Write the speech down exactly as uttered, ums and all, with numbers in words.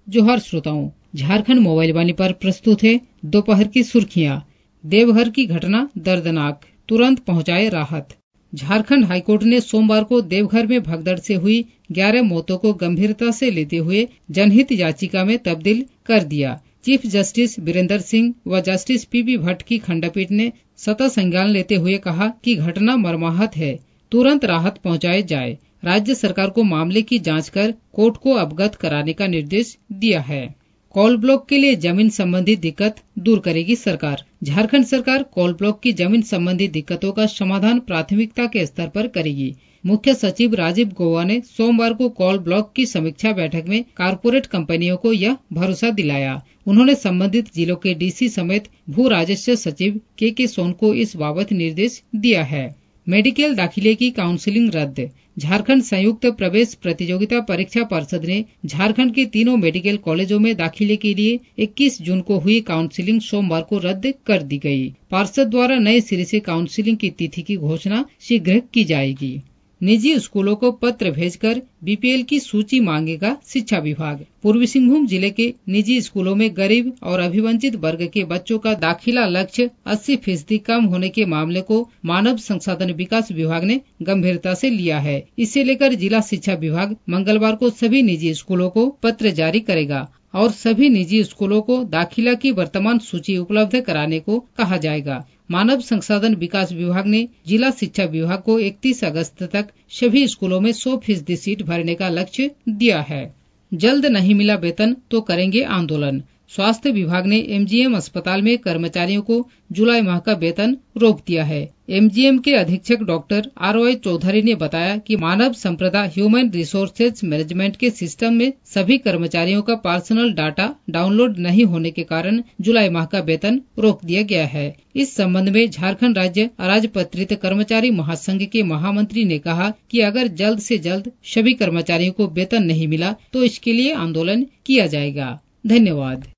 जोहार श्रोताओं, झारखंड मोबाइल वाणी पर प्रस्तुत है दोपहर की सुर्खियां। देवघर की घटना दर्दनाक, तुरंत पहुंचाए राहत। झारखंड हाईकोर्ट ने सोमवार को देवघर में भगदड़ से हुई ग्यारह मौतों को गंभीरता से लेते हुए जनहित याचिका में तब्दील कर दिया। चीफ जस्टिस वीरेंद्र सिंह व जस्टिस पी बी भट्ट की खंडपीठ ने सतह संज्ञान लेते हुए कहा कि घटना मर्माहत है, तुरंत राहत पहुंचाए जाए। राज्य सरकार को मामले की जांच कर कोर्ट को अवगत कराने का निर्देश दिया है। कोल ब्लॉक के लिए जमीन संबंधी दिक्कत दूर करेगी सरकार। झारखंड सरकार कोल ब्लॉक की जमीन संबंधी दिक्कतों का समाधान प्राथमिकता के स्तर पर करेगी। मुख्य सचिव राजीव गौबा ने सोमवार को कोल ब्लॉक की समीक्षा बैठक में कारपोरेट कंपनियों को यह भरोसा दिलाया। उन्होंने संबंधित जिलों के डीसी समेत भू राजस्व सचिव के के सोन को इस बाबत निर्देश दिया है। मेडिकल दाखिले की काउंसिलिंग रद्द। झारखंड संयुक्त प्रवेश प्रतियोगिता परीक्षा परिषद ने झारखंड के तीनों मेडिकल कॉलेजों में दाखिले के लिए इक्कीस जून को हुई काउंसिलिंग सोमवार को रद्द कर दी गई। पार्षद द्वारा नए सिरे से काउंसिलिंग की तिथि की घोषणा शीघ्र की जाएगी। निजी स्कूलों को पत्र भेजकर बी पी एल की सूची मांगेगा शिक्षा विभाग। पूर्वी सिंहभूम जिले के निजी स्कूलों में गरीब और अभिवंचित वर्ग के बच्चों का दाखिला लक्ष्य अस्सी फीसदी कम होने के मामले को मानव संसाधन विकास विभाग ने गंभीरता से लिया है। इसे लेकर जिला शिक्षा विभाग मंगलवार को सभी निजी स्कूलों को पत्र जारी करेगा और सभी निजी स्कूलों को दाखिला की वर्तमान सूची उपलब्ध कराने को कहा जाएगा। मानव संसाधन विकास विभाग ने जिला शिक्षा विभाग को इकतीस अगस्त तक सभी स्कूलों में सौ फीसदी सीट भरने का लक्ष्य दिया है। जल्द नहीं मिला वेतन तो करेंगे आंदोलन। स्वास्थ्य विभाग ने एम जी एम अस्पताल में कर्मचारियों को जुलाई माह का वेतन रोक दिया है। एम जी एम के अधीक्षक डॉक्टर आर वाई चौधरी ने बताया कि मानव संपदा ह्यूमन रिसोर्सेज मैनेजमेंट के सिस्टम में सभी कर्मचारियों का पर्सनल डाटा डाउनलोड नहीं होने के कारण जुलाई माह का वेतन रोक दिया गया है। इस संबंध में झारखंड राज्य अराजपत्रित कर्मचारी महासंघ के महामंत्री ने कहा कि अगर जल्द से जल्द सभी कर्मचारियों को वेतन नहीं मिला तो इसके लिए आंदोलन किया जाएगा। धन्यवाद।